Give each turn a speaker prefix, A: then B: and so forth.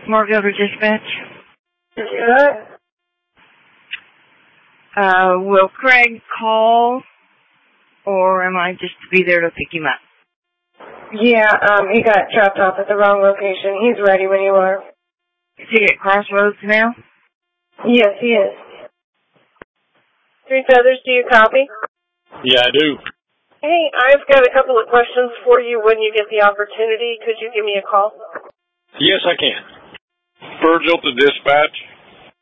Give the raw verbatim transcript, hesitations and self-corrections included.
A: Smart Builder Dispatch.
B: Good.
A: Uh, will Craig call, or am I just to be there to pick him up?
B: Yeah, um, he got dropped off at the wrong location. He's ready when you are.
A: Is he at Crossroads now?
B: Yes, he is. Three Feathers, do you copy?
C: Yeah, I do.
B: Hey, I've got a couple of questions for you when you get the opportunity. Could you give me a call?
C: Yes, I can. Virgil to dispatch.